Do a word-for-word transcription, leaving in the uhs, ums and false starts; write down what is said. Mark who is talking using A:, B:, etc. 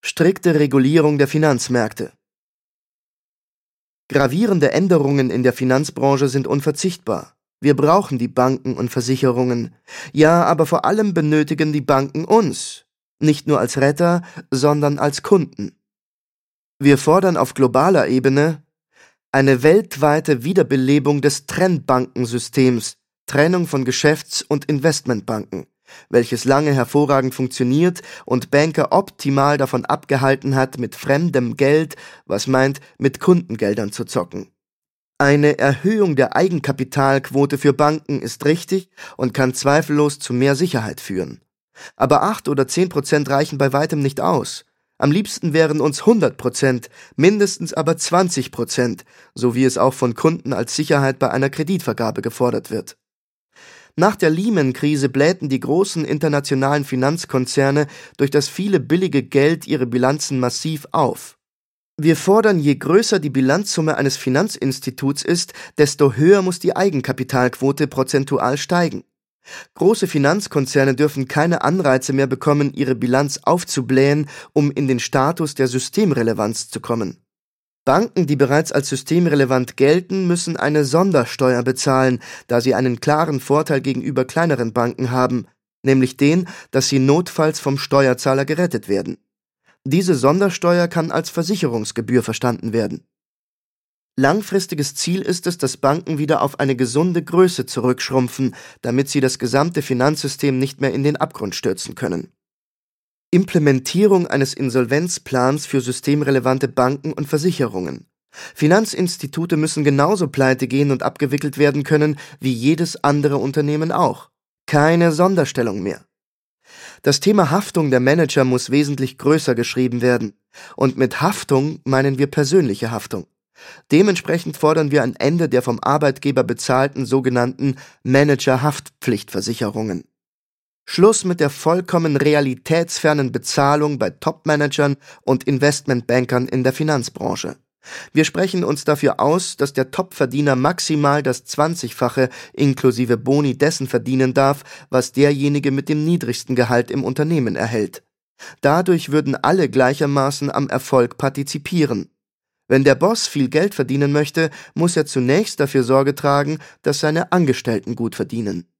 A: Strikte Regulierung der Finanzmärkte. Gravierende Änderungen in der Finanzbranche sind unverzichtbar. Wir brauchen die Banken und Versicherungen. Ja, aber vor allem benötigen die Banken uns. Nicht nur als Retter, sondern als Kunden. Wir fordern auf globaler Ebene eine weltweite Wiederbelebung des Trennbankensystems, Trennung von Geschäfts- und Investmentbanken, welches lange hervorragend funktioniert und Banker optimal davon abgehalten hat, mit fremdem Geld, was meint, mit Kundengeldern zu zocken. Eine Erhöhung der Eigenkapitalquote für Banken ist richtig und kann zweifellos zu mehr Sicherheit führen. Aber acht oder zehn Prozent reichen bei weitem nicht aus. Am liebsten wären uns hundert Prozent, mindestens aber zwanzig Prozent, so wie es auch von Kunden als Sicherheit bei einer Kreditvergabe gefordert wird. Nach der Lehman-Krise blähten die großen internationalen Finanzkonzerne durch das viele billige Geld ihre Bilanzen massiv auf. Wir fordern, je größer die Bilanzsumme eines Finanzinstituts ist, desto höher muss die Eigenkapitalquote prozentual steigen. Große Finanzkonzerne dürfen keine Anreize mehr bekommen, ihre Bilanz aufzublähen, um in den Status der Systemrelevanz zu kommen. Banken, die bereits als systemrelevant gelten, müssen eine Sondersteuer bezahlen, da sie einen klaren Vorteil gegenüber kleineren Banken haben, nämlich den, dass sie notfalls vom Steuerzahler gerettet werden. Diese Sondersteuer kann als Versicherungsgebühr verstanden werden. Langfristiges Ziel ist es, dass Banken wieder auf eine gesunde Größe zurückschrumpfen, damit sie das gesamte Finanzsystem nicht mehr in den Abgrund stürzen können. Implementierung eines Insolvenzplans für systemrelevante Banken und Versicherungen. Finanzinstitute müssen genauso pleite gehen und abgewickelt werden können wie jedes andere Unternehmen auch. Keine Sonderstellung mehr. Das Thema Haftung der Manager muss wesentlich größer geschrieben werden. Und mit Haftung meinen wir persönliche Haftung. Dementsprechend fordern wir ein Ende der vom Arbeitgeber bezahlten sogenannten Manager-Haftpflichtversicherungen. Schluss mit der vollkommen realitätsfernen Bezahlung bei Topmanagern und Investmentbankern in der Finanzbranche. Wir sprechen uns dafür aus, dass der Topverdiener maximal das zwanzigfache inklusive Boni dessen verdienen darf, was derjenige mit dem niedrigsten Gehalt im Unternehmen erhält. Dadurch würden alle gleichermaßen am Erfolg partizipieren. Wenn der Boss viel Geld verdienen möchte, muss er zunächst dafür Sorge tragen, dass seine Angestellten gut verdienen.